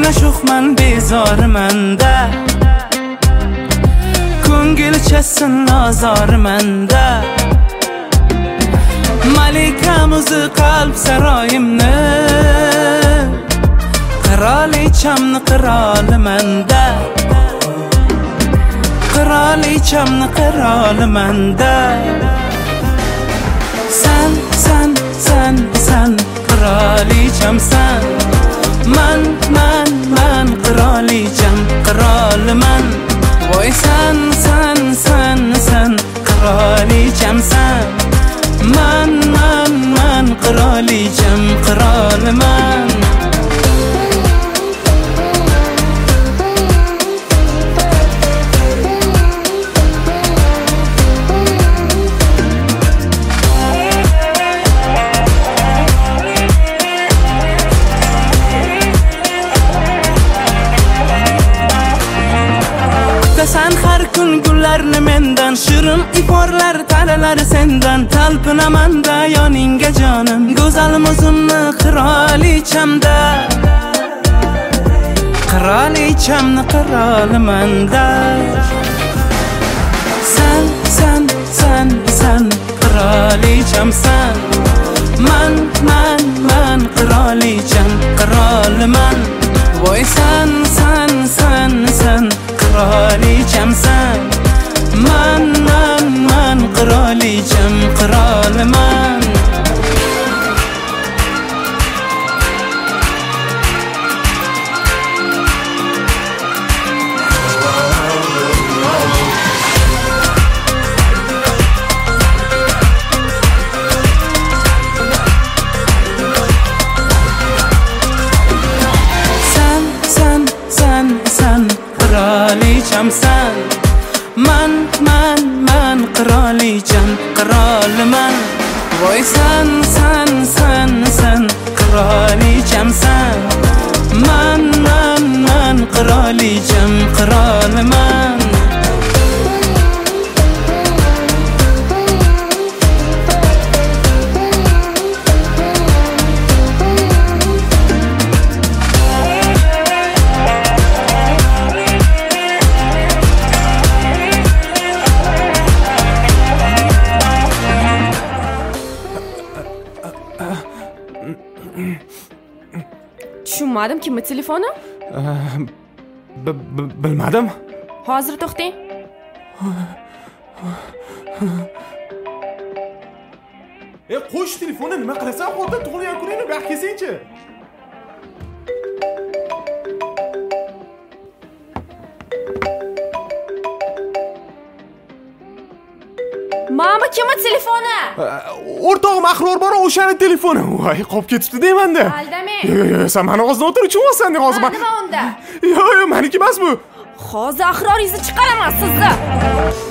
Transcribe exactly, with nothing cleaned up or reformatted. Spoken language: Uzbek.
ozgina sho'xman bezormanda, ko'ngilchasin ozormanda. Malikam o'zi qalb saroyimni, qirolichamni qirolimanda, qirolichamni qirolimanda. San, san, san, san, qirolichamsan. Man, man, man, qirolicham, qiroliman. Voy san, san, san, san, qirolichamsan. Man, man, man, qirolicham, qiroliman. Sen har kun gullarni mendan, shirin iforlar talalar sendan. Talpinaman da yoningga jonim, go'zalim o'zimni qirolichamda, qirolichamni qirolimanda. San, san, san, san, qirolichamsan. Man, man, man, qirolicham, qiroliman. Voy san, san, san, san, qirolichamsan. Man, man, man, qirolicham, qiroliman. San, san, san, san, qirolichamsan. Man, man, man, qirolicham, qiroliman. Voy san, san, san, san, qirolichamsan. Man, man, man, qirolicham, qiroliman. Tushunmadim, kimmi telefoni? Bilmadim. Hozir to'xtang. E, qo'sh telefonni nima qilasan? Xotin tug'ilgan kuningni bir kelsangchi. Mama, kimmi telefoni? O'rtog'im Ahror bor, o'shani telefoni. Voy, qolib ketibdi deyman-da. Aldamang. Yo, yo, sen meni og'zini o'tirib chiqyapsan, hozir. Nima unda? Yo, yo, meniki emas bu. Hozir Ahroringizni chiqaraman sizni.